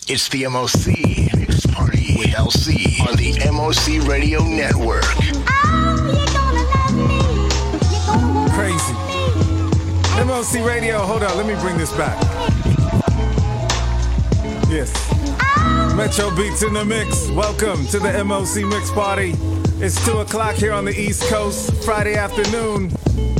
It's the MOC Mix Party with LC on the MOC Radio Network. Crazy. MOC Radio, hold on, let me bring this back. Yes. Metro Beats in the mix. Welcome to the MOC Mix Party. It's 2 o'clock here on the East Coast, Friday afternoon.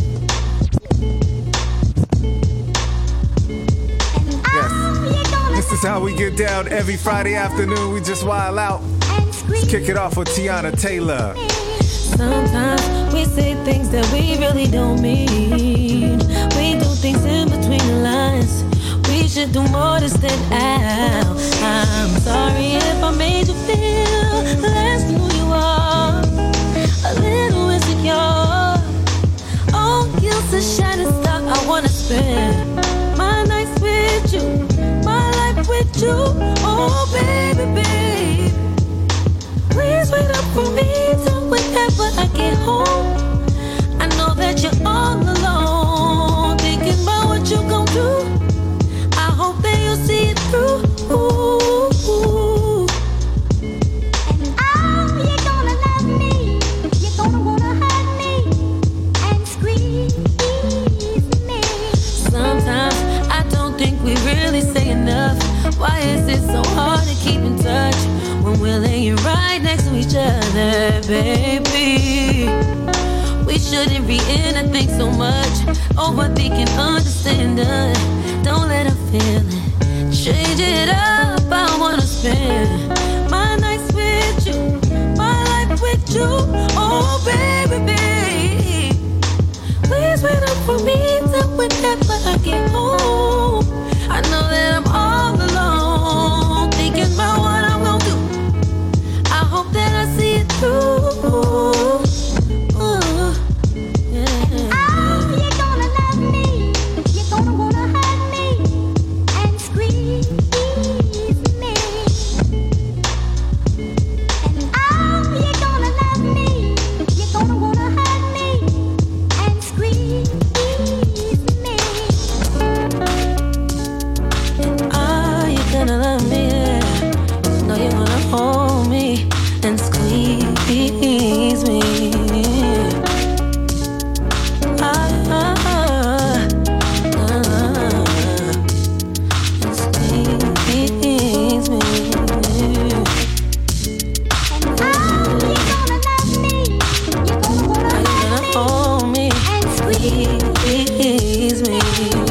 This is how we get down every Friday afternoon. We just wild out. Let's kick it off with Tiana Taylor. Sometimes we say things that we really don't mean. We do things in between the lines. We should do more than stand out. I'm sorry if I made you feel less than who you are. A little insecure. Oh, you're a shining star. I wanna spend my nights with you. With you, oh baby, baby. Please wait up for me till whenever I get home. I know that you're all alone, thinking about what you gon' do. I hope that you'll see it through. And you're gonna love me. You're gonna wanna hug me and squeeze me. Sometimes I don't think we really say enough. Why is it so hard to keep in touch when we're laying right next to each other, baby? We shouldn't be in a thing so much. Overthinking, understanding. Don't let her feel it. Change it up, I wanna spend my nights with you, my life with you. Oh, baby, baby. Please wait up for me till whenever I get home. I know that I'm all alone, thinking about what I'm gonna do. I hope that I see it through. Yeah. You're gonna love me. You're gonna wanna hug me and squeeze me. And you're gonna love me. You're gonna wanna hug me and squeeze me. Gonna love me, yeah. Know you wanna hold me and squeeze me. And squeeze me. You're gonna wanna hold me and squeeze me.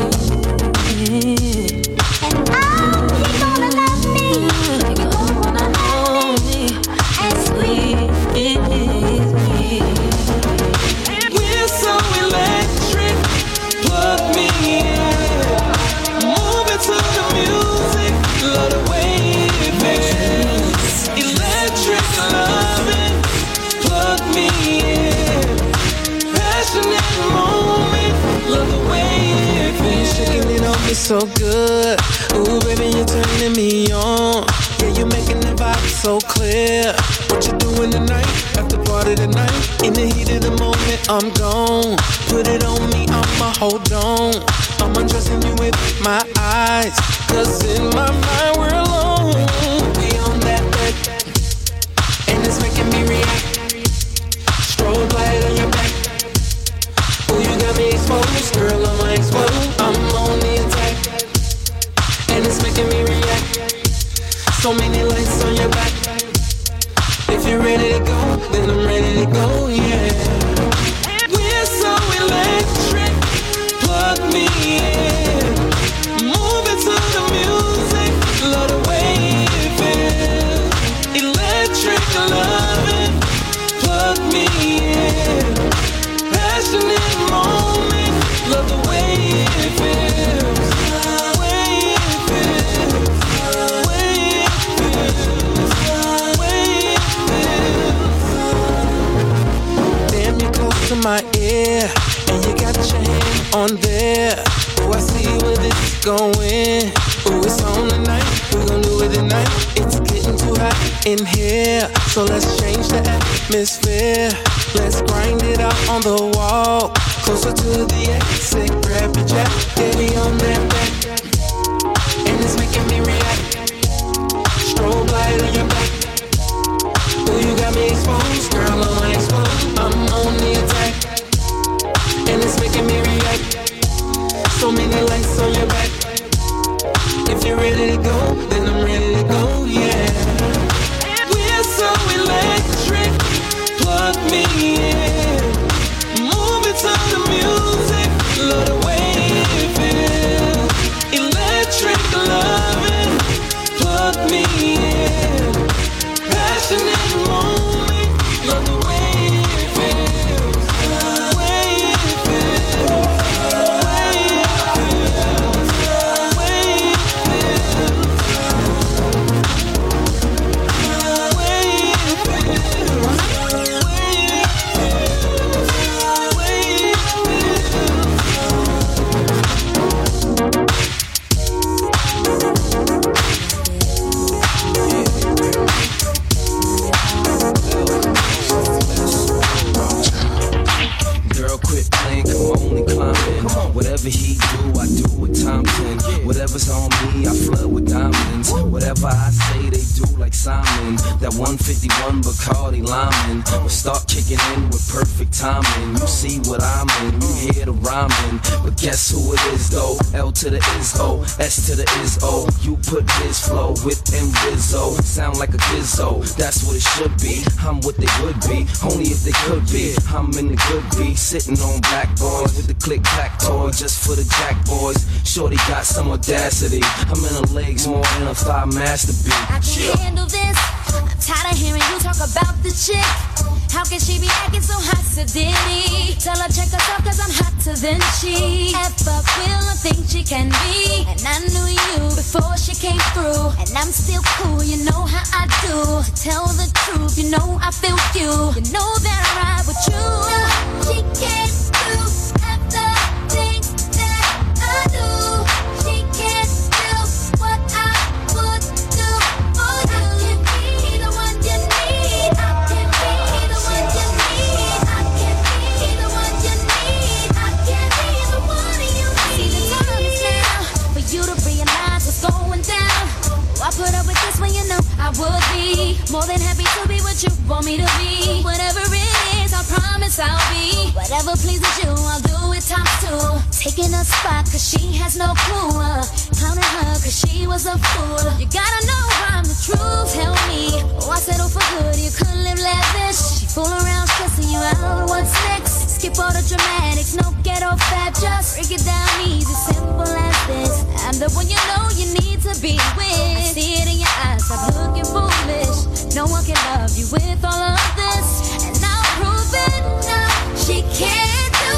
So good, ooh baby, you're turning me on. Yeah, you're making the vibe so clear. What you doing tonight? After party tonight? In the heat of the moment, I'm gone. Put it on me, I'ma hold on. I'm undressing you with my eyes, 'cause in my mind we're alone. We on that bed, and it's making me react. Strobe light on your back. Ooh, you got me exposed, girl, I'm exposed. I'm on the attack, and it's making me react. So many lights on your back. If you're ready to go, then I'm ready to go, yeah. We're so electric, plug me in. Move it to the music, love the way it feels. Electric loving, plug me in. Passionate moment, love the way it feels. Way it feels, way it feels, way it feels. Damn, you're close to my ear, and you got your hand on there. Oh, I see where this is going. Oh, it's on tonight, we're gonna do it tonight. It's getting too hot in here, so let's change the atmosphere. Let's grind it out on the wall, closer to the exit. Grab your jack, get me on that back, and it's making me react. me in. Moving to the music, love the way it feels. Electric loving, plug me in. Passionate moment, love the way it feels. Way it feels. Way it feels. Way it feels. Way it Girl, quit playing, come on and climb in. Whatever he do, I do with Thompson. Whatever's on me, I flood with diamonds. Whatever I say, they do like Simon. That 151 Bacardi Lyman will start kicking in with perfect timing. You see what I'm in, you hear the rhyming. But guess who it is though? L to the is O, S to the is O. You put his flow with M Rizzo. Sound like a gizzo, that's what it should be. I'm what they would be, only if they could be. I'm in the good beat, sitting on black boys with the click-clack toy just for the jack boys. Shorty got some audacity. I'm in her legs more than a thigh masterpiece. I can't handle this. I'm tired of hearing you talk about the chick. How can she be acting so hot to Diddy? Tell her check herself cause I'm hotter than she ever will or think she can be. And I knew you before she came through. And I'm still cool, you know how I do. To tell the truth, you know I feel you. You know that I ride with you. No, she can't do everything that I do. She can't do what I would do for you. I can be the one you need. I can be the one you need. I can be the one you need. I can be the one you need. See, the time is now for you to realize what's going down. I put up with this when you know I would be more than happy to be what you want me to be. Whatever it is, I promise I'll be. Whatever pleases you, I'll do it times two. Taking a spot cause she has no clue. Clowning her cause she was a fool. You gotta know I'm the truth. Tell me, oh I settle for good, you couldn't live lavish. She fool around stressing you out, what's next? Skip all the dramatics, no ghetto fat. Just break it down easy, simple as this. I'm the one you know you need to be with. I see it in your eyes, stop looking foolish. No one can love you with all of this. And I'll prove it now. She can't do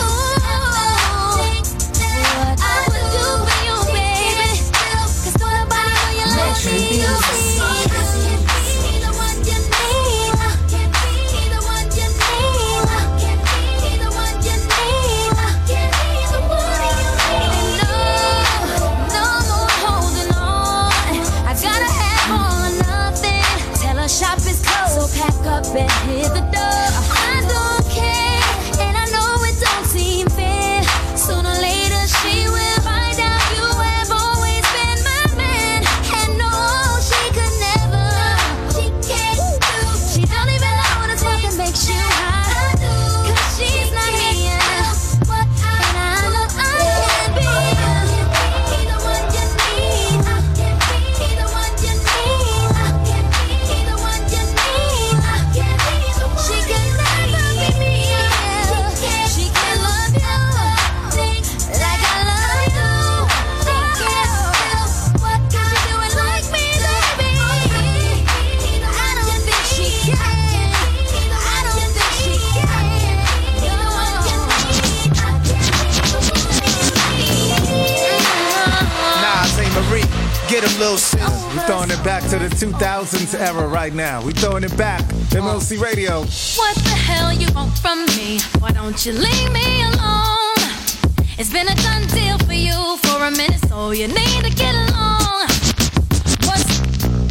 what I would do for you, baby. Cause don't nobody know you like me. I can be the one you need. I can be the one you need. I can be the one you need. I can be the one you need. No more holding on. I gotta have all or nothing. Tell her shop is closed, so pack up and hit the door. I don't care, and I know it don't seem fair. Sooner or later she will find out you have always been my man. And no, she could never. She can't do. She don't even know what it's what that makes you high. Cause she's not me. And I know I can be the one you need. I can be the one you need. I can be the one you need. I can be the one. She can never be me. She can love you like I love you. She can't do what you do it like me, baby. I don't think she can. I don't think she can. You're the one you need. I can be the one you need. Nah, St. Marie, get a little shit. We're throwing it back to the 2000s era right now. We're throwing it back. MLC Radio. What the hell you want from me? Why don't you leave me alone? It's been a done deal for you for a minute, so you need to get along. What's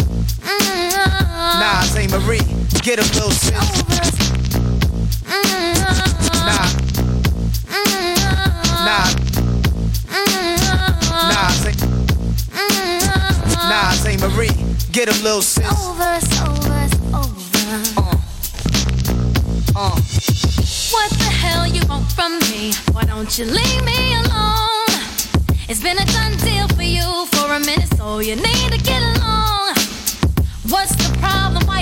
Nah, St. Marie, get a little shit. over? Nah, St. Marie, get a little shit. Over, it's over, it's over. What the hell you want from me? Why don't you leave me alone? It's been a done deal for you for a minute, so you need to get along. What's the problem? Why is it so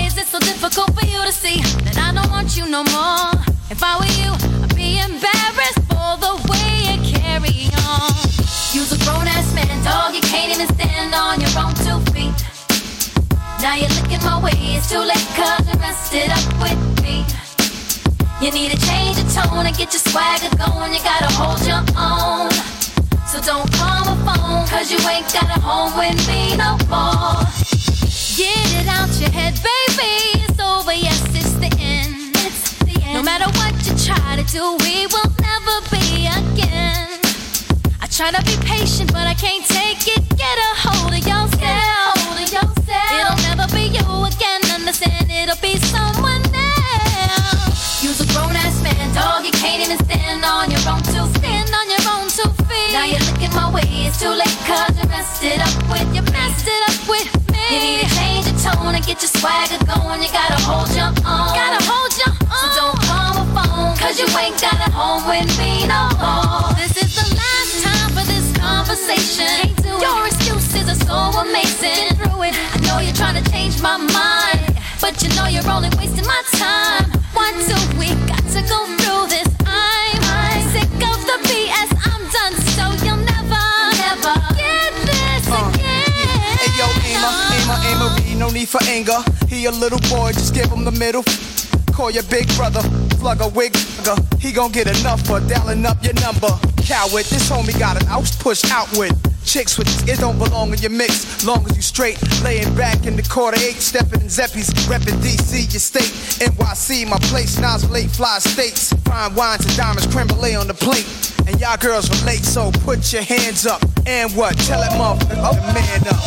difficult for you to see that I don't want you no more. If I were you, I'd be embarrassed for the way you carry on. You's a grown-ass man, dog, you can't even stand on your own 2 feet. Now you're looking my way, it's too late cause you messed it up with me. You need to change your tone and get your swagger going, you gotta hold your own. So don't call my phone, cause you ain't got a home with me no more. Get it out your head, baby, it's over, yes, it's the end. No matter what you try to do, we will never be again. I try to be patient, but I can't take it. Get a hold of yourself. It'll never be you again. Understand, it'll be someone else. You's a grown-ass man, dog. You can't even stand on your own 2 feet. Now you're looking my way. It's too late 'cause you messed it up with me. You need to change your tone and get your swagger going. You gotta hold your own. So don't call my phone, 'cause you ain't got a home with me no more. This is the last time for this conversation. Your excuses are so amazing. Through it, I know you're trying to change my mind, but you know you're only wasting my time. 1, 2, we got to go through this. I'm sick of the BS. I'm done, so you'll never get this again. Hey yo, Amory, no need for anger. He a little boy, just give him the middle. Call your big brother, plug a wig, he gon' get enough for dialing up your number. Coward, this homie got an ounce push outward. Chicks with it don't belong in your mix. Long as you straight, laying back in the quarter 8, stepping in Zeppies, reppin' DC, your state. NYC, my place, Nas late fly states. Fine wines and diamonds, creme brulee on the plate. And y'all girls relate, so put your hands up. And what? Tell that motherfucker to man up.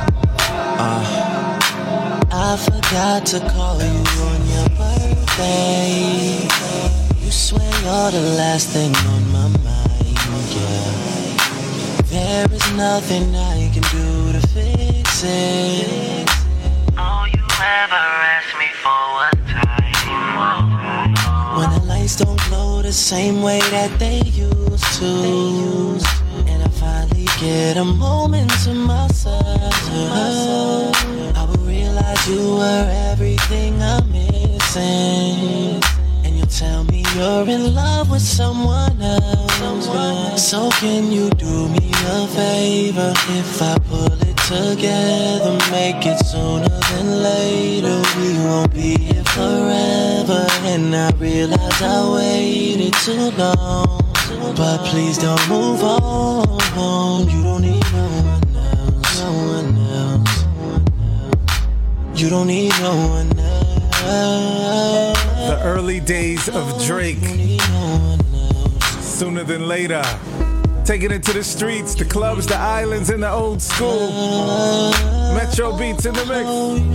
I forgot to call you on your birthday. You swear you're the last thing on my mind, yeah. There is nothing I can do to fix it. All you ever asked me for was time. When the lights don't glow the same way that they used to, and I finally get a moment to myself, I will realize you were everything I'm missing. And you'll tell me you're in love with someone else. So can you do me a favor? If I pull it together, make it sooner than later. We won't be here forever. And I realize I waited too long, but please don't move on. You don't need no one else. You don't need no one else. The early days of Drake. Sooner than later. Taking it to the streets, the clubs, the islands, and the old school. Metro Beats in the mix.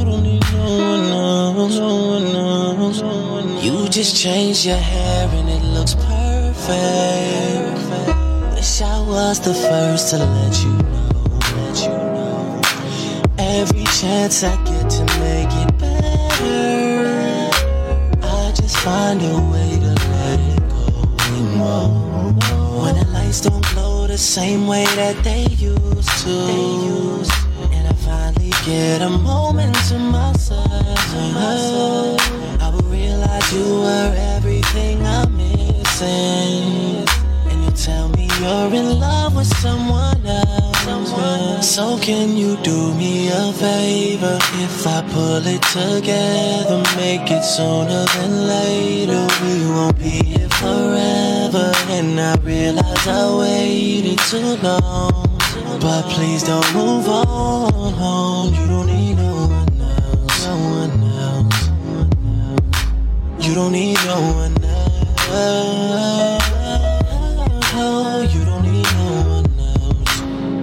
You just changed your hair and it looks perfect. Wish I was the first to let you know. Every chance I get to make it better, I just find a way to let it go. When the lights don't glow the same way that they used to, and I finally get a moment to myself, I will realize you were everything I'm missing. And you'll tell me you're in love with someone else. So can you do me a favor? If I pull it together, make it sooner than later. We won't be here forever. And I realize I waited too long, but please don't move on. You don't need no one else. You don't need no one else. You don't need no one else.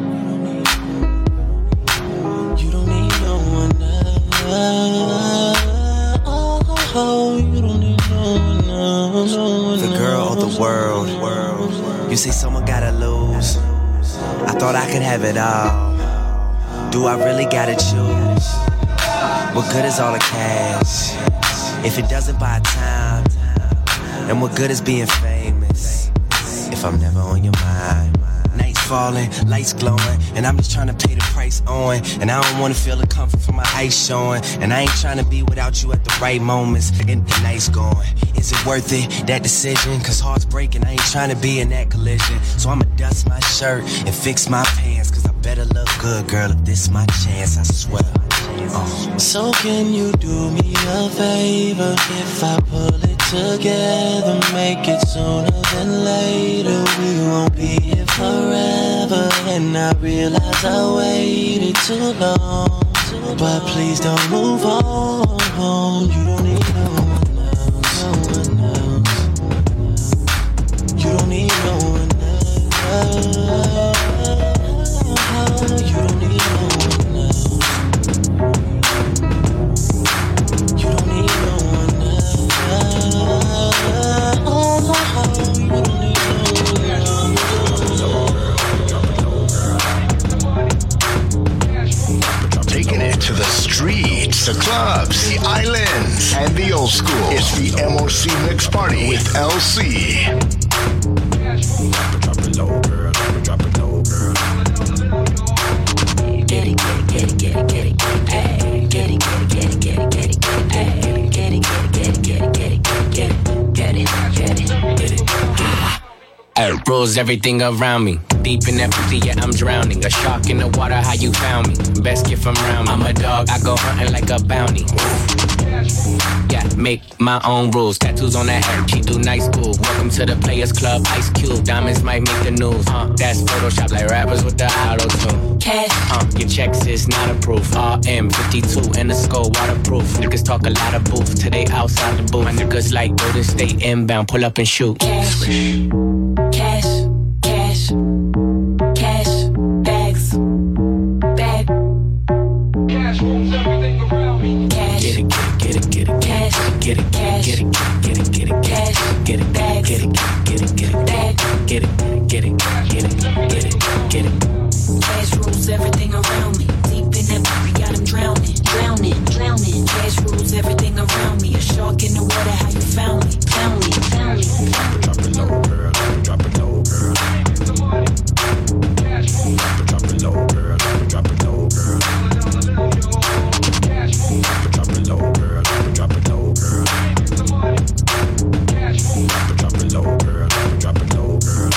You don't need no one else. You don't need no one else. The girl of the world. You say someone gotta lose. I thought I could have it all. Do I really gotta choose? What good is all the cash if it doesn't buy time? And what good is being famous if I'm never on your mind? Night falling, lights glowing, and I'm just trying to pay the price on. And I don't wanna feel the comfort from my ice showing. And I ain't trying to be without you at the right moments. And the night's going. Is it worth it, that decision? Cause heart's breaking, I ain't trying to be in that collision. So I'ma dust my shirt and fix my pants. Cause I better look good, girl, if this my chance, I swear. So can you do me a favor? If I pull it together, make it sooner than later. We won't be here forever. And I realize I waited too long. But please don't move on. You don't need no one else. You don't need no one else. You don't need no one else. Taking it to the streets, the clubs, the islands, and the old school. It's the MOC Mix Party with LC. Drop it low, girl. Drop it low, girl. Get it, get it, get it, get it, get it, get it, get it, get it, get it, get it, get it, get it, get it, get it, get it, get it. Rules everything around me. Deep in empathy, yeah, I'm drowning. A shark in the water, how you found me? Best gift from around me. I'm a dog, I go hunting like a bounty. Yeah, make my own rules. Tattoos on that head, she do night school. Welcome to the Players Club, Ice Cube. Diamonds might make the news. That's Photoshop like rappers with the auto-tune. Cash, your checks is not approved. RM52 in the skull, waterproof. Niggas talk a lot of booth till they outside the booth. My niggas like Golden State inbound, pull up and shoot. Cash, cash, cash, cash, bags, bag. Cash rules everything around me. Cash, get it, get it, get it, get it, cash, get it, cash, get it, get it, get it, cash, get it, bag, get it, get it, get it, bag, get it, get it, get it, get it, get it. Cash rules everything around me. Deep in that movie, got him drowning, drowning, drowning. Cash rules everything around me. A shark in the water, how you found me, found me, found me. Drop it low, girl. Drop it low, girl. Drop it low, girl. Drop it low, girl. Drop it low, girl. Drop it low, girl. Drop it low, girl. Drop it low, girl.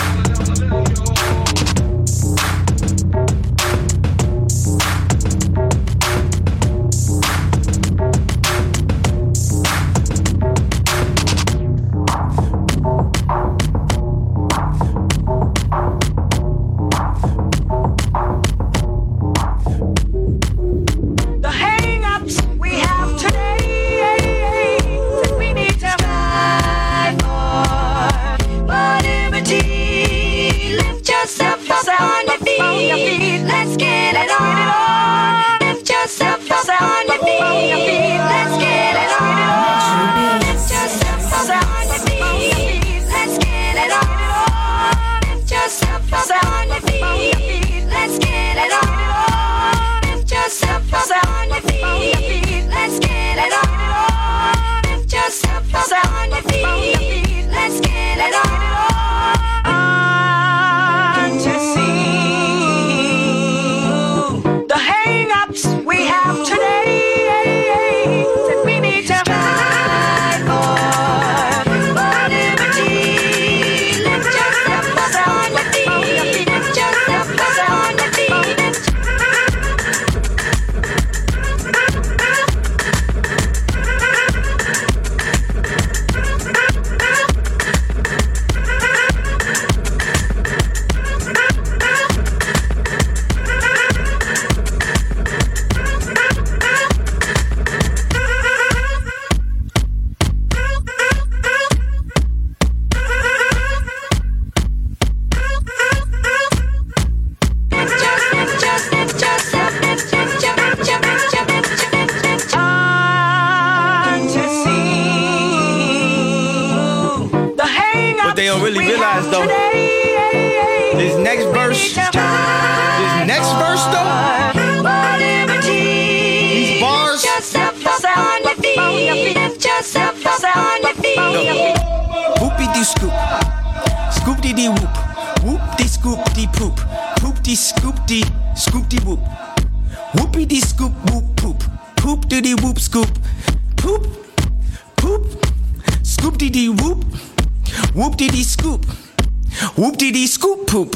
dee scoop dee whoop. Whoopie dee scoop whoop poop. Poop dee dee whoop scoop. Poop, poop. Scoop dee dee whoop. Whoop dee dee scoop. Whoop dee dee scoop poop.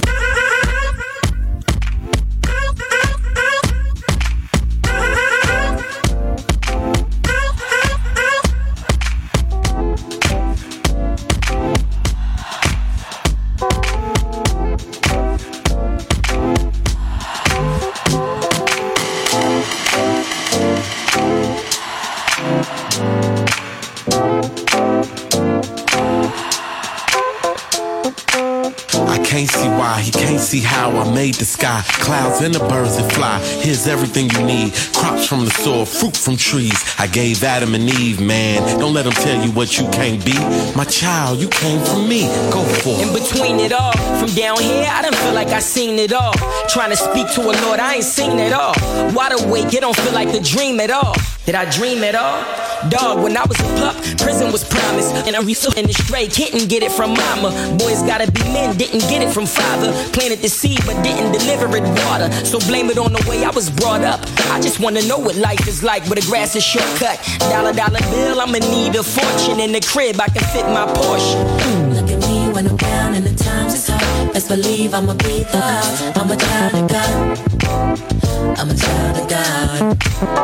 Can't see why, he can't see how I made the sky. Clouds and the birds that fly. Here's everything you need. Crops from the soil, fruit from trees. I gave Adam and Eve, man. Don't let them tell you what you can't be. My child, you came from me. Go for it. In between it all, from down here, I don't feel like I seen it all. Trying to speak to a Lord, I ain't seen it all. Wide awake, it don't feel like a dream at all. Did I dream at all? Dog, when I was a pup, prison was promised. And I'm in the straight, couldn't get it from mama. Boys gotta be men, didn't get it from father. Planted the seed, but didn't deliver it water. So blame it on the way I was brought up. I just wanna know what life is like, where the grass is shortcut. $1 bill, I'ma need a fortune. In the crib, I can fit my Porsche. Look at me when I'm down and the times is hard. Best believe I'ma be thug. I'm a child of God. I'm a child of God.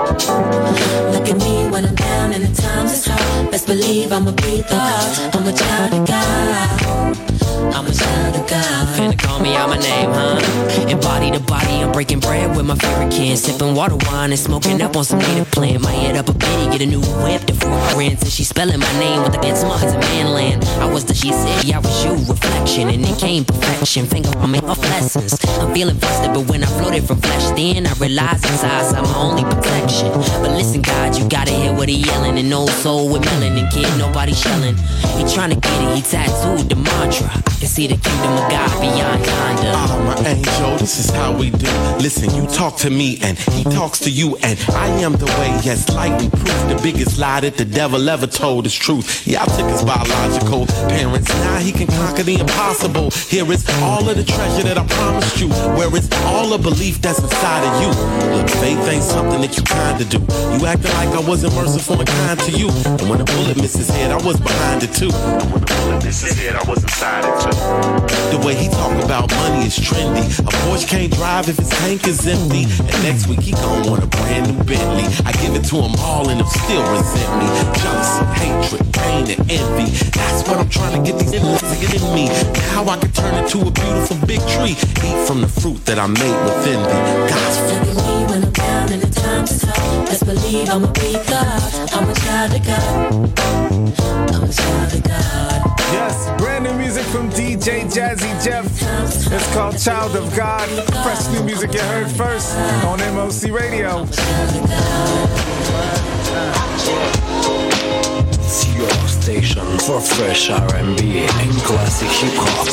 Look at me when I'm down and the times is hard. Best believe I'ma be thug. I'm a child of God. I'm a child of God. Finna call me out my name, huh? And body to body, I'm breaking bread with my favorite kids. Sipping water wine and smoking up on some native plant. Might head up a bitty, get a new whip to 4 friends. And she spelling my name with the good smug as a manland. I was the she said, yeah, I was you, reflection. And it came perfection, finger on me off lessons. I'm feeling busted, but when I floated from flesh, then I realized inside I'm my only protection. But listen, God, you gotta hear what he yelling. An old soul with melanin, kid, nobody shelling. He trying to get it, he tattooed the mantra. I can see the kingdom of God beyond yonder. Oh, my angel, this is how we do. Listen, you talk to me and he talks to you, and I am the way, yes, light and proof. The biggest lie that the devil ever told is truth. Yeah, I took his biological parents. Now he can conquer the impossible. Here is all of the treasure that I promised you. Where is all the belief that's inside of you? Look, faith ain't something that you kinda do. You acting like I wasn't merciful and kind to you. And when a bullet missed his head, I was behind it too. And when the bullet missed his head, I was inside it too. The way he talk about money is trendy. A Porsche can't drive if his tank is empty. And next week he gon' want a brand new Bentley. I give it to him all and he'll still resent me. Jealousy, hatred, pain, and envy. That's what I'm trying to get these niggas to get in me. How I can turn into a beautiful big tree. Eat from the fruit that I made within me. God's fruit. Look at me when I'm down and the times is hard. Best believe I'ma be God. I'm a child of God. I'm a child of God. Yes, brand new music from DJ Jazzy Jeff. It's called Child of God. Fresh new music you heard first on MOC Radio. It's your station for fresh R&B and classic hip hop.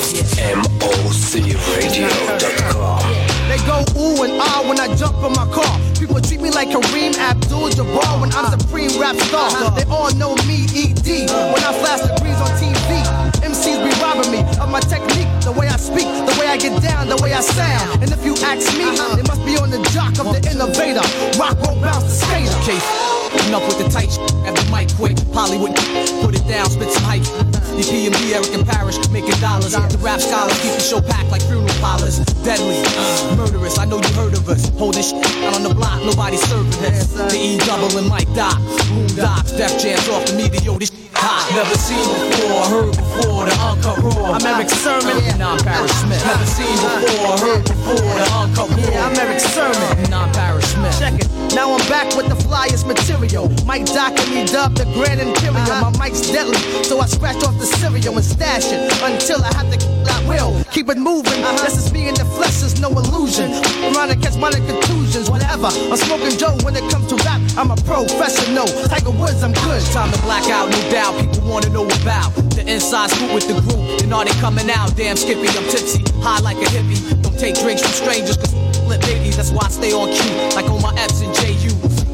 MOCRadio.com. They go ooh and ah when I jump in my car. People treat me like Kareem Abdul-Jabbar when I'm supreme rap star. They all know me, E.D. When I flash the breeze on TV. MCs be robbing me of my technique, the way I speak, the way I get down, the way I sound. And if you ask me, they must be on the jock of the innovator. Rock won't bounce the skater. Okay, enough with the tight at the mic quick. Hollywood, put it down, spit some hype. DPMD, Eric and Parrish, making dollars. The rap scholars keep the show packed like funeral parlors. Deadly, murderous, I know you heard of us. Holding shit out on the block, nobody serving us. The E-double and Mike Doc, Boom Docs, Def Jams off the media, this hot. Never seen before, heard before, the uncut raw. I'm Eric Sermon, non-Parrish Smith. Never seen before, heard before, the uncut raw. I'm Eric Sermon, non-Parrish Smith. Check it, now I'm back with the flyest material. Mike Doc and me dub the Grand Imperial. My mic's deadly, so I scratch off the cereal and stash it until I have to I will keep it moving. This is me in the flesh, there's no illusion. I'm trying to catch minor contusions, whatever. I'm smoking Joe when it comes to rap. I'm a professional. Tiger Woods, I'm good. Time to black out, no doubt. People wanna know about the inside scoop with the group. And are they coming out? Damn Skippy, I'm tipsy, high like a hippie. Don't take drinks from strangers, cause flip babies. That's why I stay on cue, like on my F's and JU.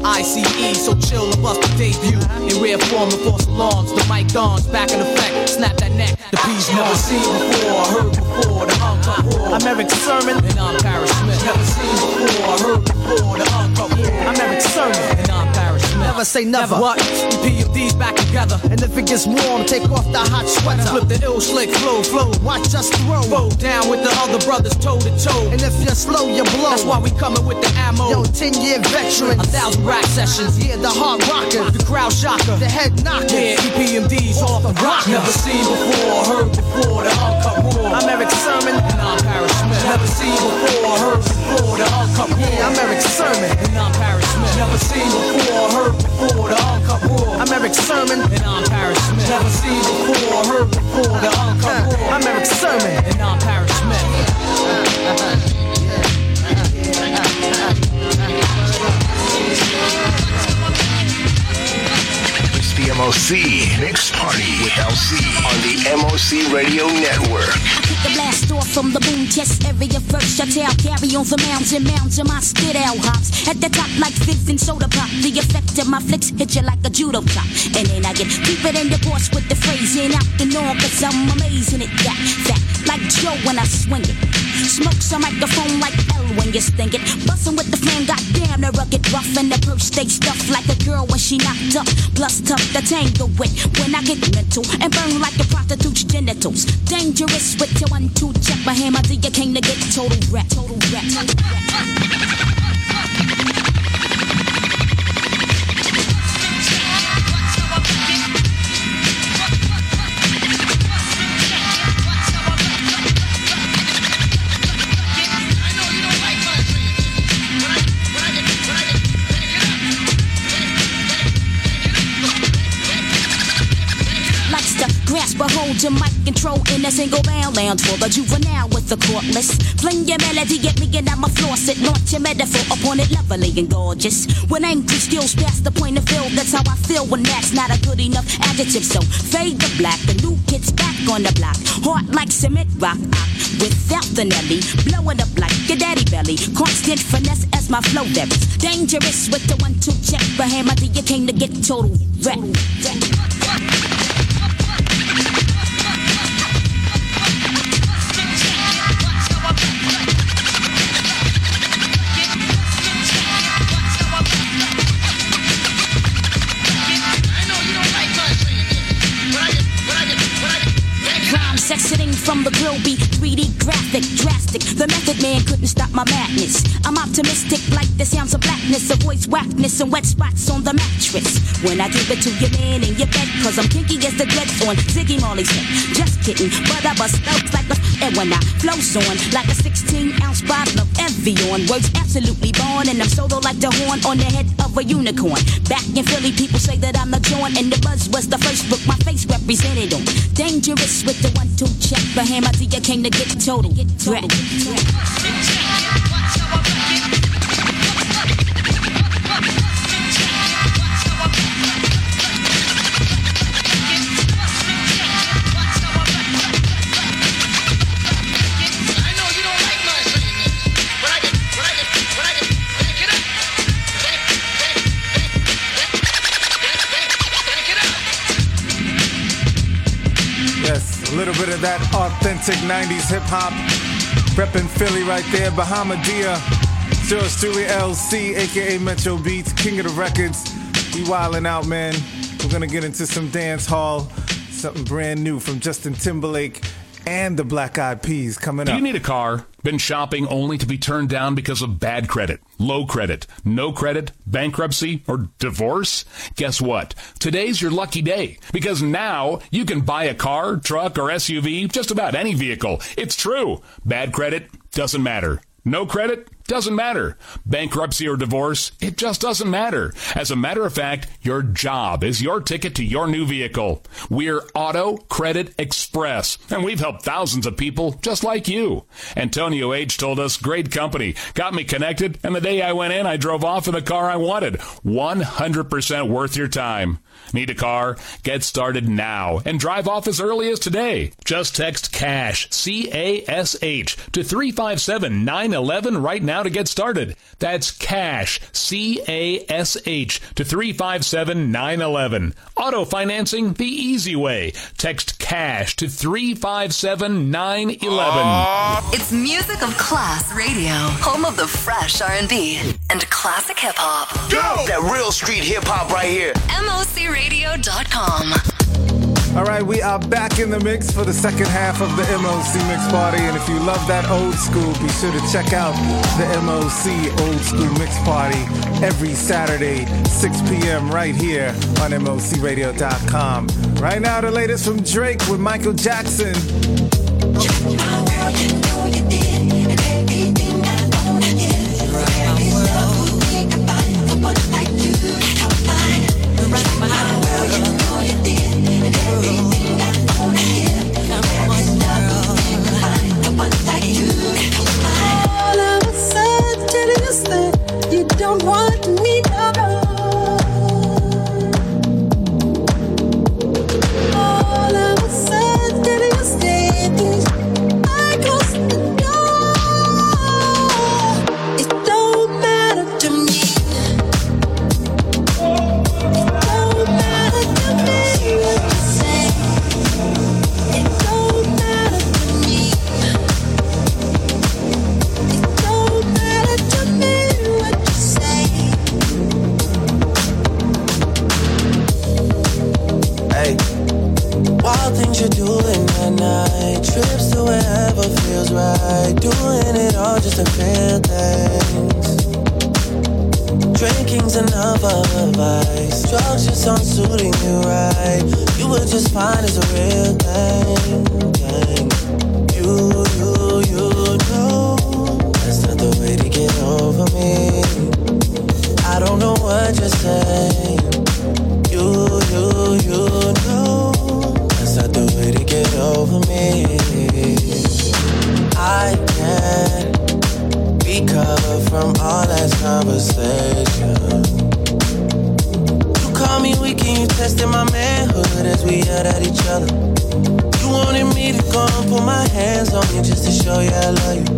ICE, so chill and bust the debut. In rare form and false alarms, the mic dawns, back in effect. Snap that neck, the P's never seen before, heard before, the uncut raw. I'm Eric Sermon, and I'm Paris Smith. Never seen before, heard before, the uncut raw. I'm Eric Sermon, and I'm Paris Smith. Never say never. What? PMD's back together. And if it gets warm, take off the hot sweater. Flip the ill slick flow. Watch us throw. Fold down with the other brothers toe to toe. And if you're slow, you blow. That's why we coming with the ammo. Yo, 10-year veterans. 1,000 rack sessions. Yeah, the hard rockers. The crowd shocker. The head knockers. Yeah, EPMD's off the rock. Never seen before, heard before, the uncut raw. I'm Eric Sermon, and I'm Paris Smith. Never seen before, heard before, the uncut raw. Yeah, I'm Eric Sermon, and I'm Paris Smith. Never seen before, heard before, the uncut raw. I'm Eric Sermon, and I'm Paris Smith. Never seen before, heard before, the uncut raw. I'm Eric Sermon, and I'm Paris Smith. The MOC Mix Party with LC on the MOC Radio Network. I kick the blast off from the boom test area first. I tell carry on for mounds and mounds of my skid-out hops. At the top like fizz and soda pop. The effect of my flicks hit you like a judo chop. And then I get keep it in the course with the phrasing out the norm, cause I'm amazing at that. Fat like Joe when I swing it. Smoke some microphone like L when you sting it. Bustin' with the flame, goddamn the rugged rough. And the purse stay stuffed like a girl when she knocked up. Plus tough to tangle with when I get mental. And burn like a prostitute's genitals. Dangerous with your 1-2 check. My hammer till you came to get total rap. Total rap. Total rap. But hold your mic control in a single bound lounge for the juvenile with the courtless. Fling your melody, get me and I'ma floss it. Launch your metaphor upon it, lovely and gorgeous. When angry skills past the point of fill, that's how I feel when that's not a good enough adjective. So fade the black, the new kid's back on the block. Hard like cement rock, without the Nelly. Blowing up like a daddy belly. Constant finesse as my flow varies. Dangerous with the 1-2 check. But hammer till you came to get total rap. Exiting from the grill be 3D graphic, drastic. The method man couldn't stop my madness. I'm optimistic like the sounds of blackness, avoids whackness and wet spots on the mattress. When I give it to your man in your bed, cause I'm kinky as the dreads on Ziggy Marley's head. Just kidding, but I bust out like a and when I flow on like a 16-ounce bottle of Evian. Words absolutely born, and I'm solo like the horn on the head of a unicorn. Back in Philly, people say that I'm the joint, and the buzz was the first book my face represented on. Dangerous with the 1-2 check, but hammer till you came to get total. A little bit of that authentic 90s hip-hop. Reppin' Philly right there. Bahamadia. Yours truly, LC, a.k.a. Metro Beats, king of the records. We wildin' out, man. We're going to get into some dance hall. Something brand new from Justin Timberlake and the Black Eyed Peas coming up. Do you need a car? Been shopping only to be turned down because of bad credit, low credit, no credit, bankruptcy, or divorce? Guess what? Today's your lucky day, because now you can buy a car, truck, or SUV, just about any vehicle. It's true. Bad credit doesn't matter. No credit? Doesn't matter. Bankruptcy or divorce? It just doesn't matter. As a matter of fact, your job is your ticket to your new vehicle. We're Auto Credit Express, and we've helped thousands of people just like you. Antonio H. told us, great company, got me connected, and the day I went in, I drove off in the car I wanted. 100% worth your time. Need a car? Get started now and drive off as early as today. Just text CASH, C-A-S-H, to 357-911 right now now to get started. That's CASH, C-A-S-H, to 357-911. Auto financing the easy way. Text CASH to 357-911. It's music of class radio, home of the fresh R&B and classic hip-hop. Go! That real street hip-hop right here. MOCRadio.com. All right, we are back in the mix for the second half of the MOC Mix Party. And if you love that old school, be sure to check out the MOC Old School Mix Party every Saturday, 6 p.m. right here on MOCRadio.com. Right now, the latest from Drake with Michael Jackson. All of a sudden you say you don't want me no more. All of a sudden you say things I close the door. It don't matter to me. It don't matter to me what you say. It don't matter to me. It don't matter to me what you say. Hey, wild things you're doing at night, trips to wherever feels right, doing it all just to feel things. Drinking's another vice, drugs just aren't suiting you right. You were just fine as a real thing. You know that's not the way to get over me. I don't know what you're saying. You know that's not the way to get over me. I can't recover from all that conversation. You call me weak and you tested my manhood as we yelled at each other. You wanted me to go and put my hands on you just to show you I love you.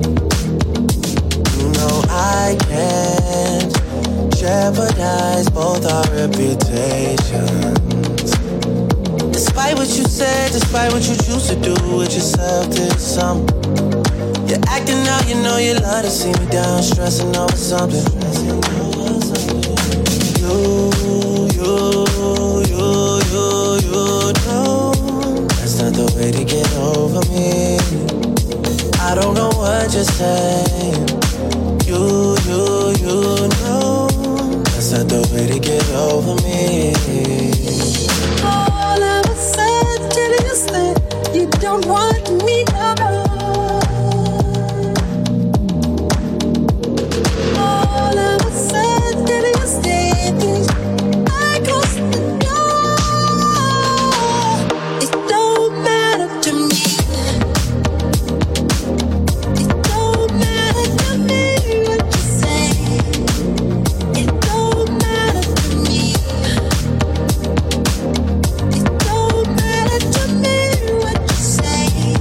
You know I can't jeopardize both our reputations. Despite what you said, despite what you choose to do with yourself this summer, you're acting out, you know you love to see me down, stressing over something. You know that's not the way to get over me. I don't know what you're saying. You know that's not the way to get over me. All of a sudden you say you don't want me no more. All of a sudden you say things I close the door. It don't matter to me. It don't matter to me what you say. It don't matter to me. It don't matter to me what you say.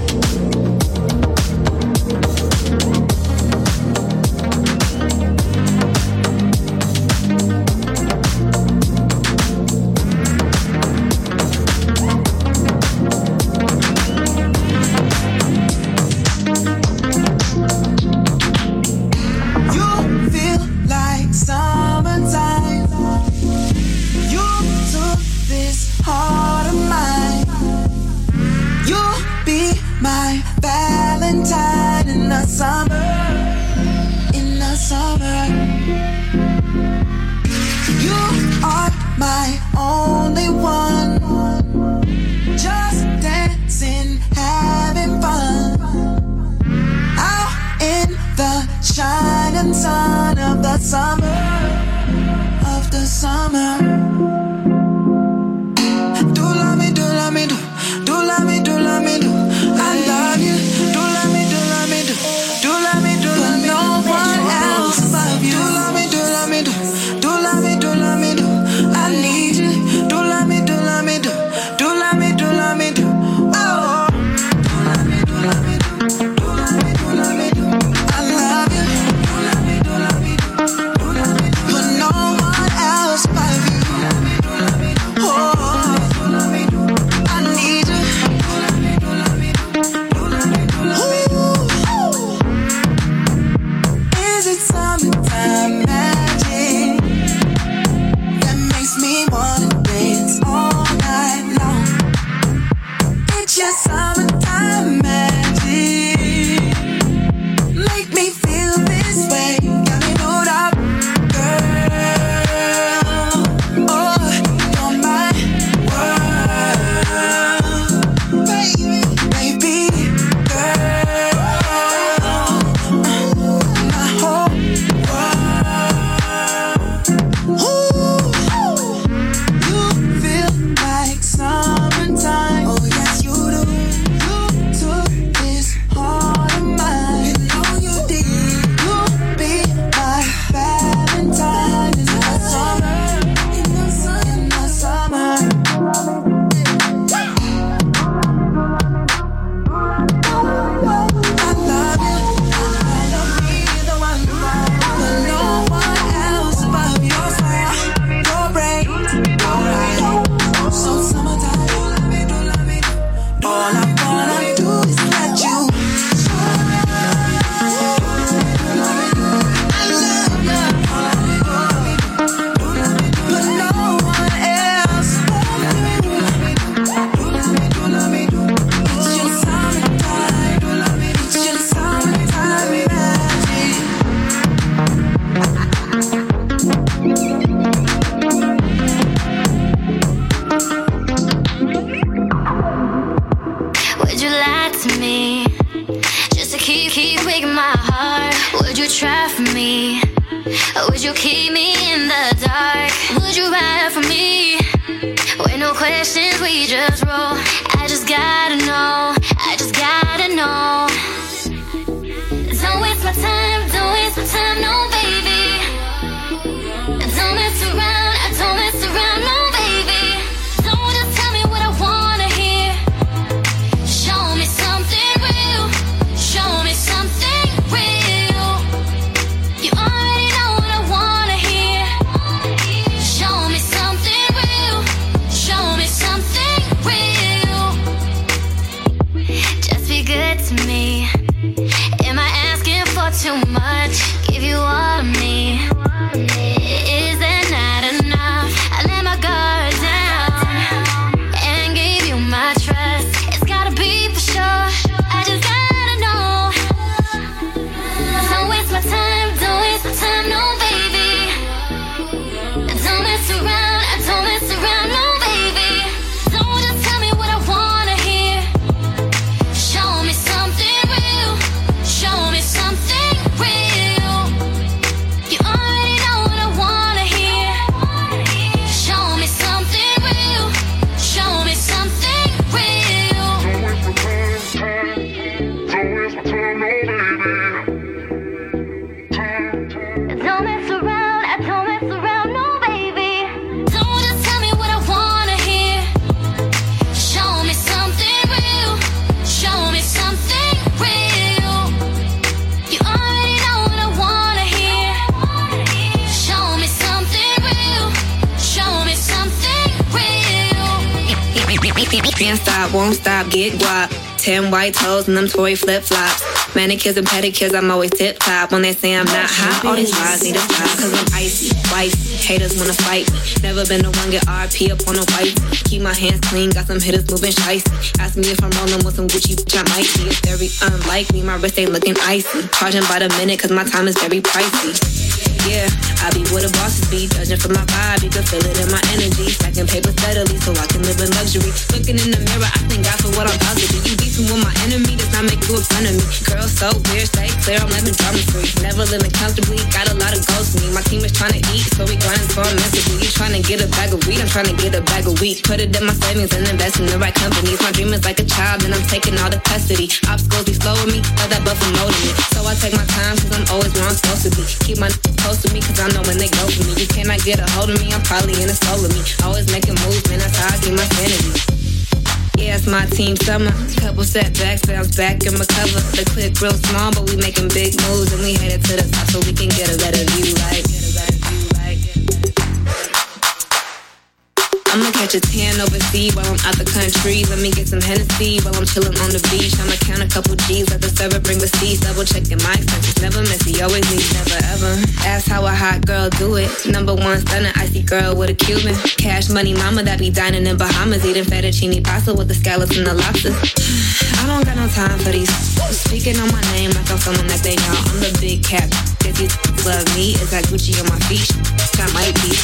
You feel like summertime. You took this heart of mine. You'll be my Valentine in the summer. In the summer. You are my only one. Just dancing, having fun. Out in the shining sun of the summer. Of the summer. Do love me, do love me, do. Do love me, do love me, do. I love you. Do love me, do love me, do. Do love me, do love me, do. No one else above you. Do love me, do love me, do. Do love me, do love me, do. I need you. Do love me, do love me, do. Do love me, do love me, do. Oh. Do love me, do love me, do. Do love me, do love me, do. I love you. you keep me in the dark? Would you ride for me? With no questions, we just roll. I just gotta know, I just gotta know. Don't waste my time, don't waste my time, no baby. Don't mess around, I don't mess around, no baby. Don't just tell me what I wanna hear. Show me something real, show me something real. You already know what I wanna hear. Show me something real, show me something real. Just be good to me. Am I asking for too much? Give you all of me. Is that not enough? I let my guard down and gave you my trust. It's gotta be for sure. I just gotta know. Don't waste my time, don't waste my time, no baby. Don't mess around, I don't mess around, no baby. Don't just tell me what I wanna hear. Show me something real, show me something real. You already know what I wanna hear. Show me something real, show me something real. Don't mess around, I don't mess around, no baby. Don't just tell me what I wanna hear. Show me something real, show me something real. You already know what I wanna hear. Show me something real, show me something real. Can't stop, won't stop, get guap. 10 white toes and them Tory flip-flops. Manicures and pedicures, I'm always tip-top. When they say I'm not hot, all these lies need to stop. Cause I'm icy, wifey, haters wanna fight me. Never been the one get RP up on a white. Keep my hands clean, got some hitters moving shicey. Ask me if I'm rolling with some Gucci, bitch, I might be. It's very unlikely, my wrist ain't looking icy. Charging by the minute, cause my time is very pricey. Yeah, I be where the bosses be. Judging from my vibe, you can feel it in my energy. Stacking paper steadily so I can live in luxury. Looking in the mirror, I thank God for what I'm about to do. You beefing with my enemy, does not make you a friend of me. Girl, so weird, stay clear, I'm living drama free. Never living comfortably, got a lot of goals for me. My team is trying to eat, so we grinding for a message. You trying to get a bag of weed, I'm trying to get a bag of wheat. Put it in my savings and invest in the right companies. My dream is like a child, and I'm taking all the custody. Obstacles be slow with me, let that buffer molding me. So I take my time, cause I'm always where I'm supposed to be. Keep my close to me, cause I know when they go for me. You cannot get a hold of me, I'm probably in a soul of me. Always making moves, man, that's how I keep my sanity. Yeah, it's my team summer. Couple setbacks, bounce back and recover. The clip real small, but we making big moves. And we headed to the top so we can get a better view, like. I'ma catch a tan overseas while I'm out the country. Let me get some Hennessy while I'm chilling on the beach. I'ma count a couple G's, let the server bring receipts. Double checking my expenses, never messy, always leave, never ever. Ask how a hot girl do it. Number one stunner, icy girl with a Cuban. Cash money mama that be dining in Bahamas. Eating fettuccine pasta with the scallops and the lobsters. I don't got no time for these. Speaking on my name like I'm someone that they know. I'm the big cat. If you love me, it's like Gucci on my feet. I might be.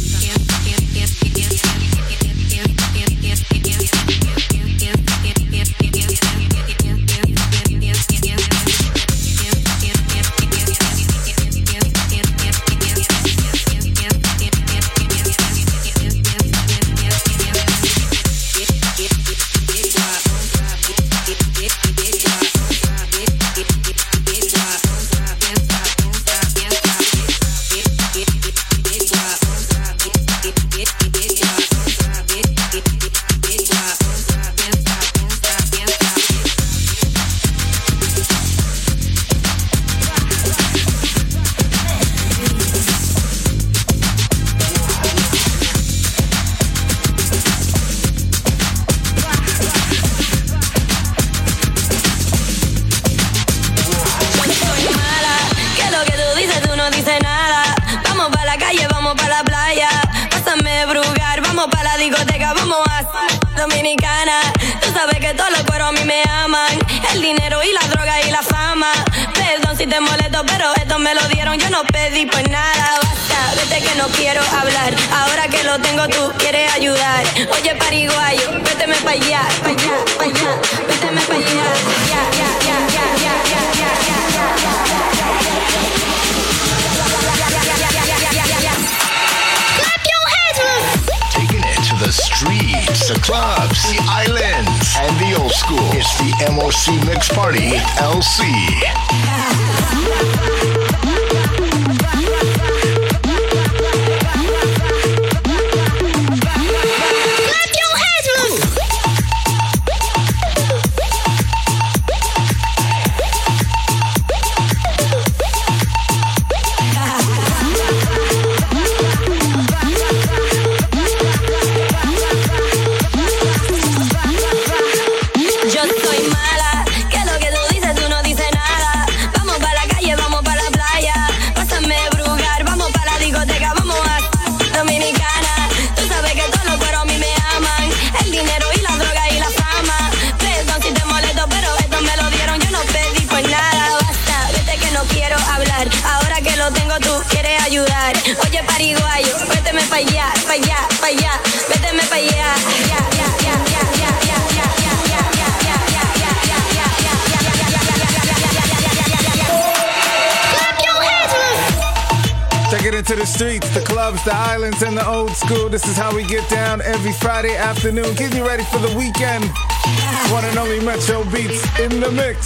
Dominicana, tú sabes que todos los cueros a mí me aman. El dinero y la droga y la fama. Perdón si te molesto, pero esto me lo dieron. Yo no pedí pues nada, basta. Vete que no quiero hablar. Ahora que lo tengo tú quieres ayudar. Oye pariguayo, véteme pa' allá, pa' allá, pa' allá. Véteme pa' allá, ya, ya, ya, ya, ya, ya, ya, ya, ya, ya, ya. The streets, the clubs, the islands, and the old school. It's the MOC Mix Party with LC. Oye, pariguayo, véteme pa' allá, pa' allá, pa' allá, véteme pa' allá, ya, ya, ya, ya, ya, ya, ya, ya, ya, ya, ya, ya, ya, ya, ya, Take it into the streets, the clubs, the islands, and the old school. This is how we get down every Friday afternoon. Get you ready for the weekend. One and only Metro Beats in the mix.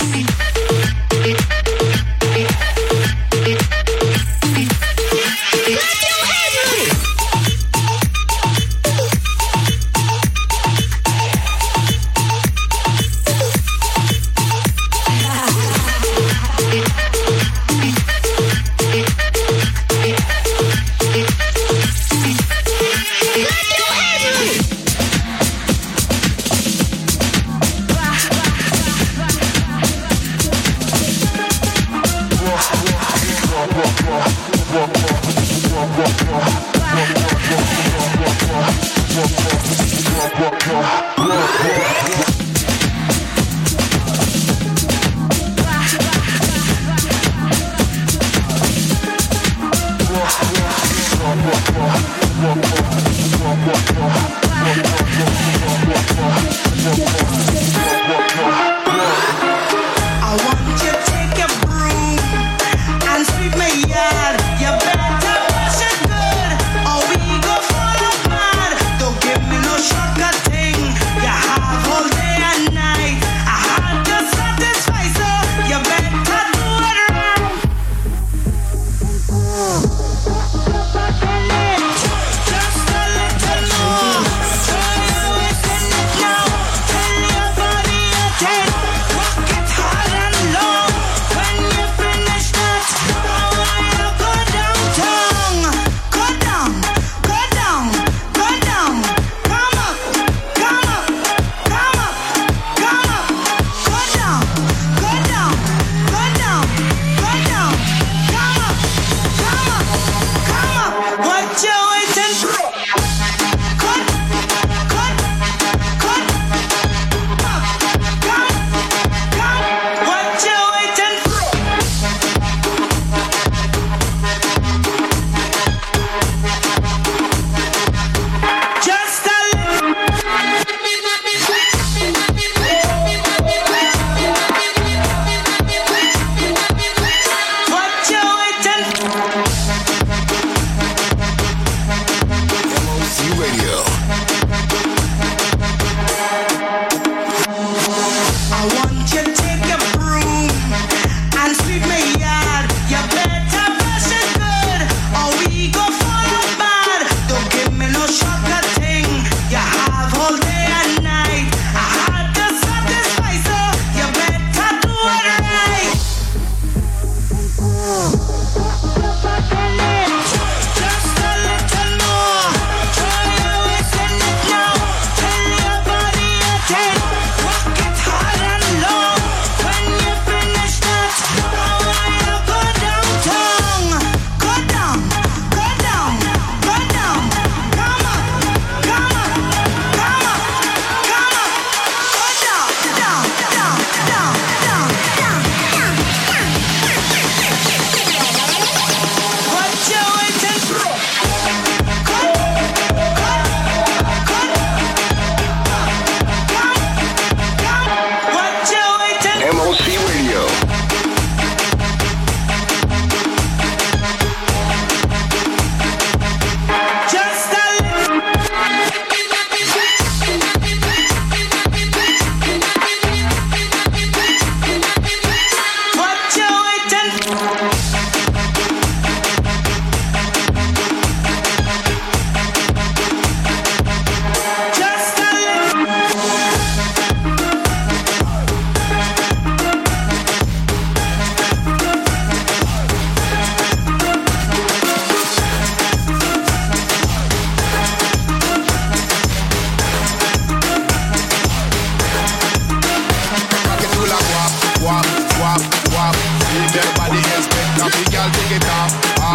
girl take it off.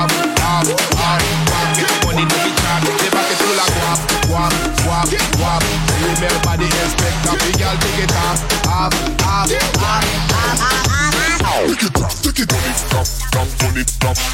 Get the money to be charged. The pocket full of guap. Female body inspector, the girl take it off. Take it off, take it off. Take it off,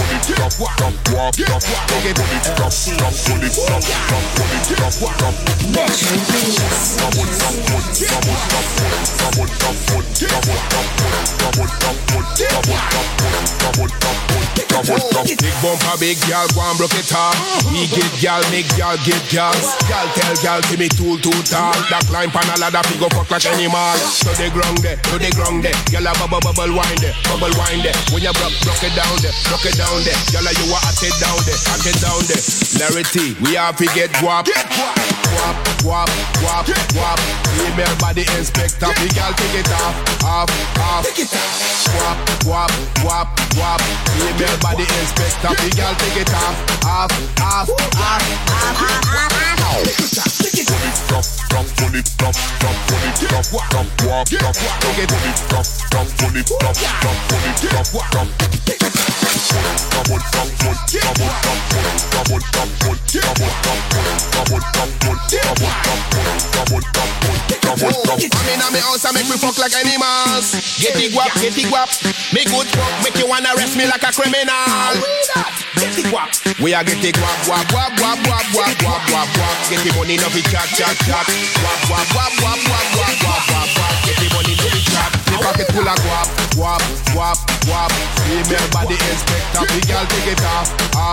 Big bumper, big girl, go and broke it off. We get girl, make girl get girl. Girl tell girl, give me tool too tall. That climb pan a ladder, fi go fuck like animal. To the ground there, girl a bubble wine there. When you broke it down there, girl you a hot it down there. Clarity, we have to get guap. Female body inspector, the girl take it off. Guap. Female body inspector, the girl take it off. Take it I'm in my house, I make me fuck like animals. Get it guap. Make good fuck, make you wanna arrest me like a criminal. Get it guap. We are get it guap. Get the money, no be chat. Guap. Get the money, no be chat. The pocket full of guap. Female body inspector, the girl take it off.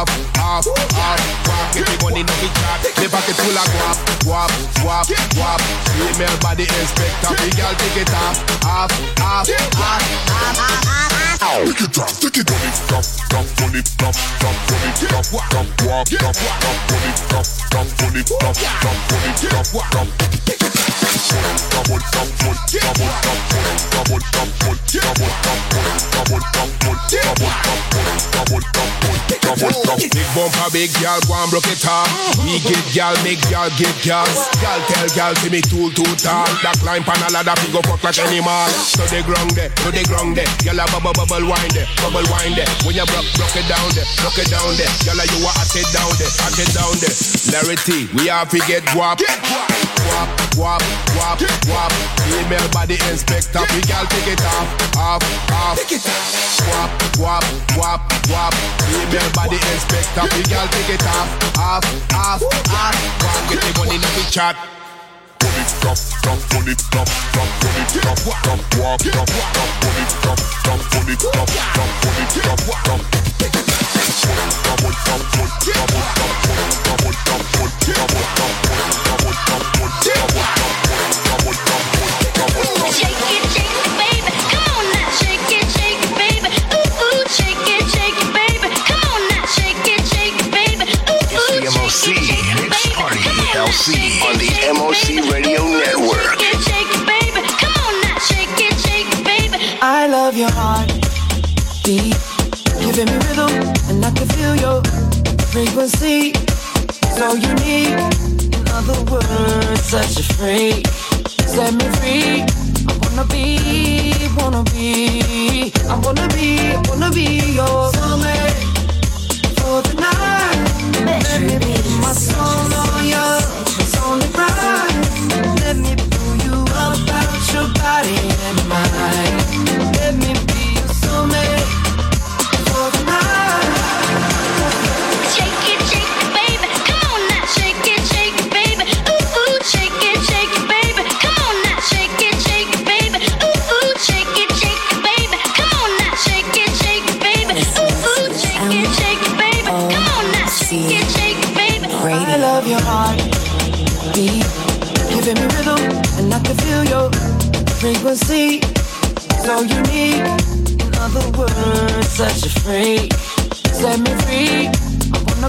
Get the money, no be chat. The pocket full of guap. Female body inspector, the girl take it off. Take it Big bumper, big girl, go and broke it off. We get girl, make girl get girl. Girl tell girl, see me tool too tall. That climb pan a ladder, fi go fuck like animal. To the ground there, girl a bubble wine there. When you broke it down there, girl you a hot it down there. Clarity, we have to get guap. Female body inspector, the girl take it off. Guap. Female body inspector, the girl take it off. Get the money, no be chat. On the MOC Radio Network. Shake it, baby. Come on now, shake it, baby. I love your heart beat, giving me rhythm, and I can feel your frequency. So unique, in other words, such a freak. Set me free. I wanna be your soulmate for the night. Let me put my soul on yours, on the grind. Let me pull you up out your body and mind. Let me be your soulmate for the night. Shake it, baby. Come on now, shake it, baby. Ooh, shake it, baby. Come on now, shake it, baby. Ooh, shake it, baby. Come on now, shake it, baby. Ooh, shake it, baby. Come on now, shake it, baby. I love your heart beat, giving me rhythm, and I can feel your frequency. So unique, in other words, such a freak. Set me free. I wanna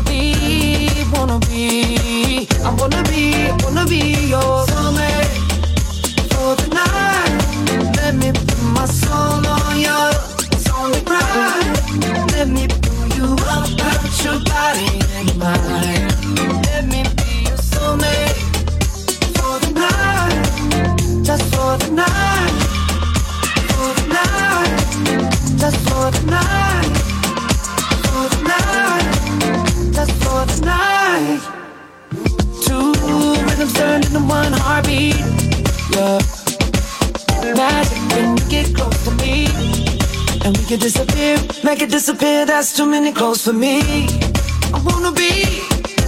be your soulmate for the night. Let me put my soul on yours, on the grind. Let me pull you up out your body and mind. Let me be your soulmate for the night, just for the night, for the night, just for the night. rhythms turn into one heartbeat. Yeah. Magic when you get close to me. And we can disappear, make it disappear. That's too many clothes for me. I wanna be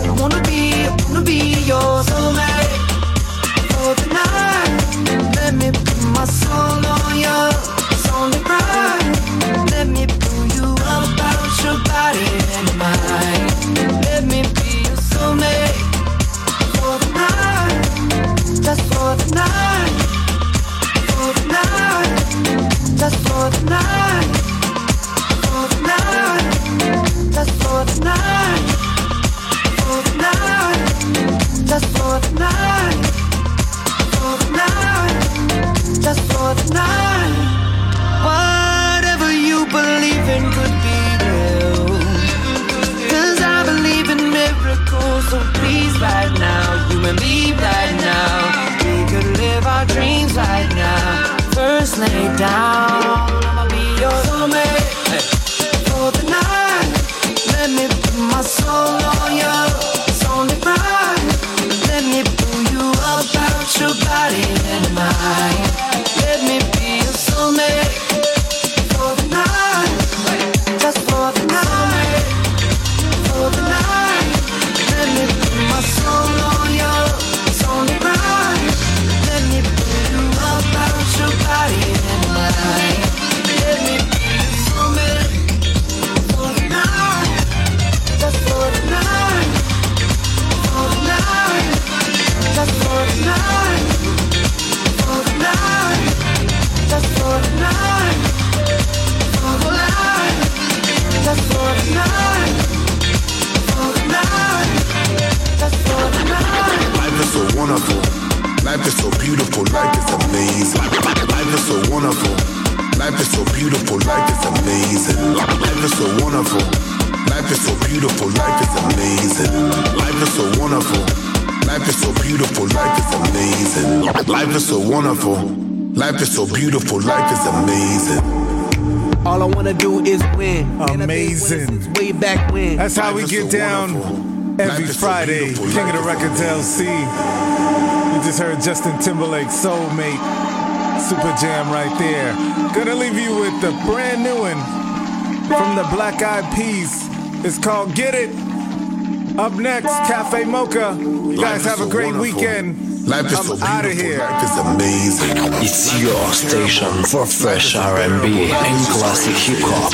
your soulmate for the night. Let me put my soul on you. It's only right. Let me pull you up about your body and mind. Let me be your soulmate for the night. Just for the night. For the night. Just for the night. For the night. Just for the night. For the night. Just for the night. For the night. Just for the night. Whatever you believe in could be real. 'Cause I believe in miracles. So please right now, you and me right now. We could live our dreams right now. First lay down, I'ma be your soulmate for the night. Let me put my soul on you. It's only right. Let me pull you up out your body and mind. Let me be your soulmate for the night. Just for the night. For the night. Let me put my soul on you. It's only right. Let me pull you up out your body and mind. Let me be your soulmate for the night. Just for the night. For the night. Just for the night. For the night. Just for the night. For the night. Just for the night. For the night. Just for the night. Life is so wonderful. Life is so beautiful. Life is amazing. Life is so wonderful. Life is so beautiful. Life is amazing. Life is so wonderful. Life is so beautiful. Life is amazing. Life is so wonderful. Life is so beautiful. Life is amazing. Life is so wonderful. Life is so beautiful. Life is amazing. All I wanna do is win. Amazing. Way back when. That's how we get down every Friday. King of the Records LC. You just heard Justin Timberlake, Soulmate. Super Jam right there. Gonna leave you with the brand new one from the Black Eyed Peas. It's called Get It. Up next, Cafe Mocha. You guys have a great weekend. Life is so out of here. Life is amazing. It's your station for fresh R&B and classic hip hop.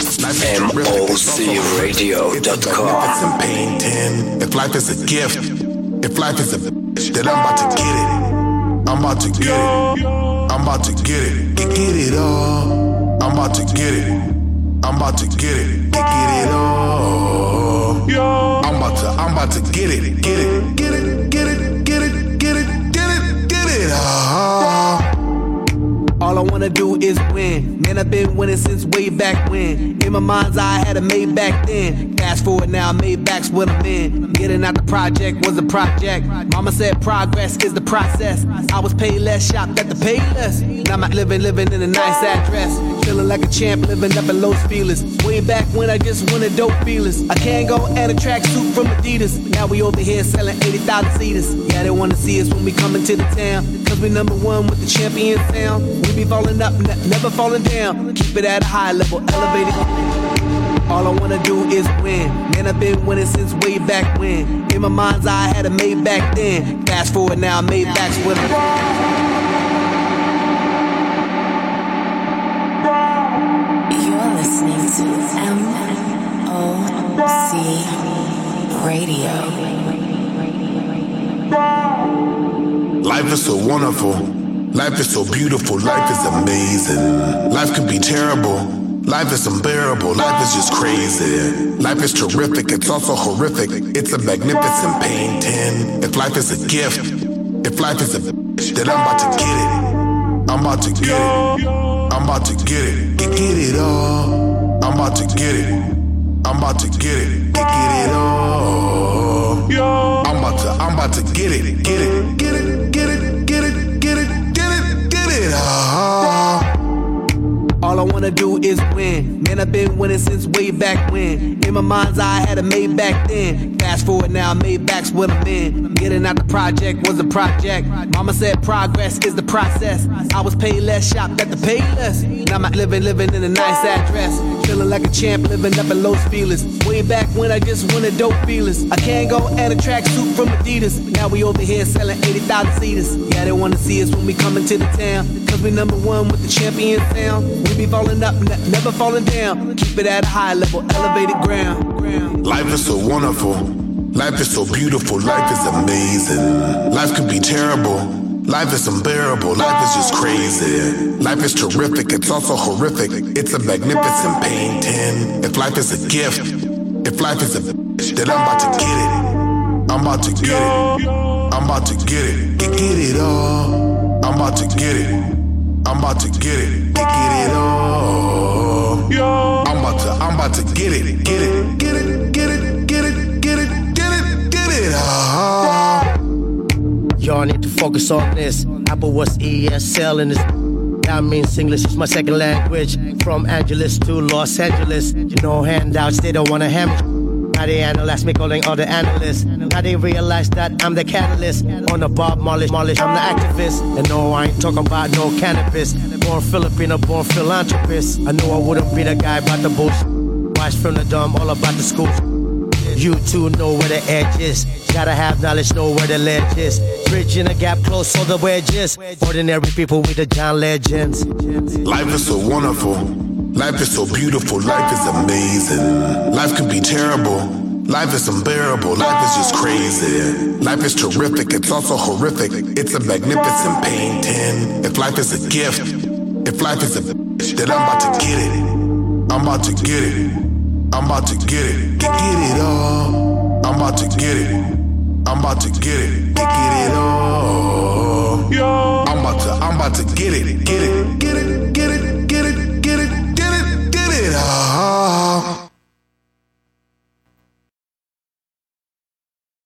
MOCRadio.com. If life is a gift, if life is a bitch, then I'm about to get it. I'm about to get it. I'm about to get it. Get it all. I'm about to get it. I'm about to get it. Get it all. I'm about to get it. Get it. Get it. Get it. Get it. Get it. Get it. Get it all. All I wanna do is win. Man, I've been winning since way back when. In my mind's eye, I had a made back then. Fast forward now, made back's what I'm in. Getting out the project was a project. Mama said progress is the process. I was paid less, shopped at the pay less. Now I'm living in a nice address. Feeling like a champ, living up in Los Feliz. Way back when I just wanted dope feelers. I can't go and a tracksuit from Adidas. Now we over here selling 80,000 seaters. Yeah, they wanna see us when we come into the town. Cause we number one with the champion sound. We be falling up, never falling down. Keep it at a high level, elevated. All I wanna do is win. Man, I've been winning since way back when. In my mind's eye, I had a made back then. Fast forward now, made back's what I'm. You're listening to MOC Radio. Life is so wonderful. Life is so beautiful. Life is amazing. Life could be terrible. Life is unbearable. Life is just crazy. Life is terrific. It's also horrific. It's a magnificent painting. If life is a gift, if life is a bitch, then I'm about to get it. I'm about to get it. I'm about to get it. Get it all. I'm about to get it. I'm about to get it. Get it all. I'm about to get it. Get it. Get it. Get it. Get it. Get it. Get it. Get it all. All I wanna do is win. Man, I've been winning since way back when. In my mind's eye, I had a made back then. Fast forward now, made back's what I'm in. Getting out the project was a project. Mama said progress is the process. I was paid less, shopped at the pay less. Now I'm living in a nice address. Feeling like a champ, living up in Los Feliz. Way back when I just wanted dope feelers. I can't go and a tracksuit from Adidas. Now we over here selling 80,000 seaters. Yeah, they wanna see us when we come into the town. Cause we number one with the champion sound. We be falling up, never falling down. Keep it at a high level, elevated ground. Life is so wonderful. Life is so beautiful. Life is amazing. Life could be terrible. Life is unbearable. Life is just crazy. Life is terrific. It's also horrific. It's a magnificent painting. If life is a gift, if life is a bitch, then I'm about to get it. I'm about to get it. I'm about to get it. Get it all. I'm about to get it. I'm about to get it. Get it all. I'm about to get it. Get it. Get it. Get it. Get it. Get it. Get it. Get it all. Y'all need to focus on this. Apple was ESL in this. That means English is my second language. From Angeles to Los Angeles. You know handouts, they don't wanna hand me. Now they analyze me calling all the analysts. Now they realize that I'm the catalyst. On the Bob Marley, I'm the activist. And no, I ain't talking about no cannabis. Born Filipino, born philanthropist. I knew I wouldn't be the guy about the bullshit. Watch from the dumb, all about the schools. You too know where the edge is. Gotta have knowledge, know where the ledge is. Bridging the gap close so the wedge is. Ordinary people with the John Legends. Life is so wonderful. Life is so beautiful. Life is amazing. Life could be terrible. Life is unbearable. Life is just crazy. Life is terrific. It's also horrific. It's a magnificent painting. If life is a gift, if life is a bitch, then I'm about to get it. I'm about to get it. I'm about to get it. Get it all. I'm about to get it. I'm about to get it. Get it all. I'm about to get it. Get it. Get it. Get it. Get it. Get it. Get it. Get it all.